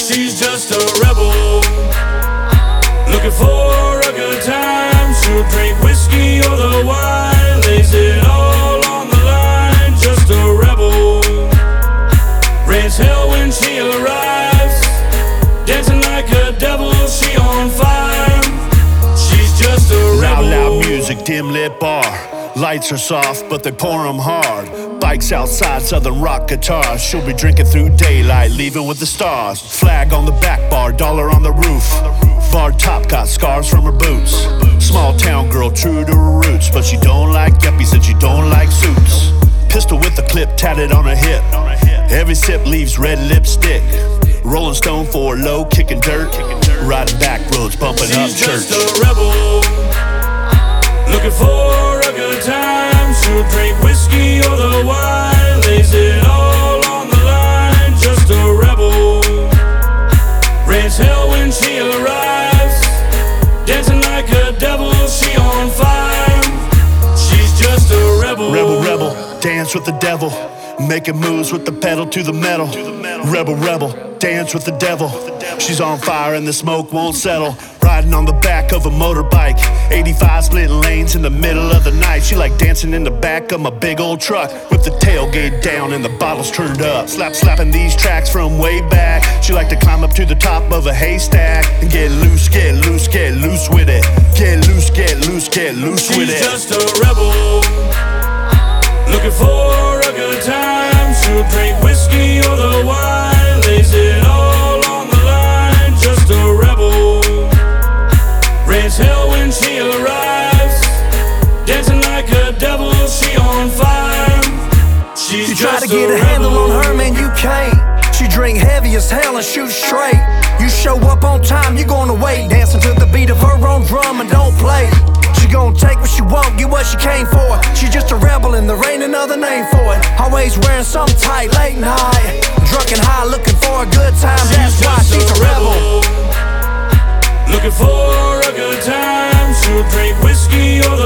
She's just a rebel, looking for a good time. She'll drink whiskey or the wine, lays it all on the line. Just a rebel, raise hell when she arrives, dancing like a devil, she on fire. She's just a rebel. Loud music, dim lit bar. Lights are soft, but they pour them hard. Bikes outside, southern rock guitars. She'll be drinking through daylight, leaving with the stars. Flag on the back bar, dollar on the roof. Bar top got scars from her boots. Small town girl, true to her roots, but she don't like yuppies and she don't like suits. Pistol with the clip tatted on her hip. Every sip leaves red lipstick. Rolling stone for low, kicking dirt. Riding back roads, bumping up church. She's just a rebel, looking for a good time. She'll drink whiskey or the wine, lays it all on the line. Just a rebel, raise hell when she arrives, dancing like a devil, she on fire. She's just a rebel. Rebel, rebel, dance with the devil. Making moves with the pedal to the metal. Rebel, rebel, dance with the devil. She's on fire and the smoke won't settle. Riding on the back of a motorbike, 85 splitting lanes in the middle of the night. She like dancing in the back of my big old truck, with the tailgate down and the bottles turned up. Slapping these tracks from way back. She like to climb up to the top of a haystack and get loose, get loose, get loose with it. Get loose, get loose, get loose with it. She's just a rebel, looking for a good time. She'll drink whiskey or the wine, lays it all on the line. Just a rebel, raise hell when she arrives, dancing like a devil, she on fire. She's you just try to a get a rebel. handle on her, man, you can't. She drink heavy as hell and shoot straight. You show up on time, you gonna wait, dancing to the beat of her own drum and don't play. She gon' take what she want, get what she came for. She just a rebel and there ain't another name for it. Always wearing something tight late night, drunk and high, looking for a good time. That's why she's a rebel, looking for a good time. She'll drink whiskey or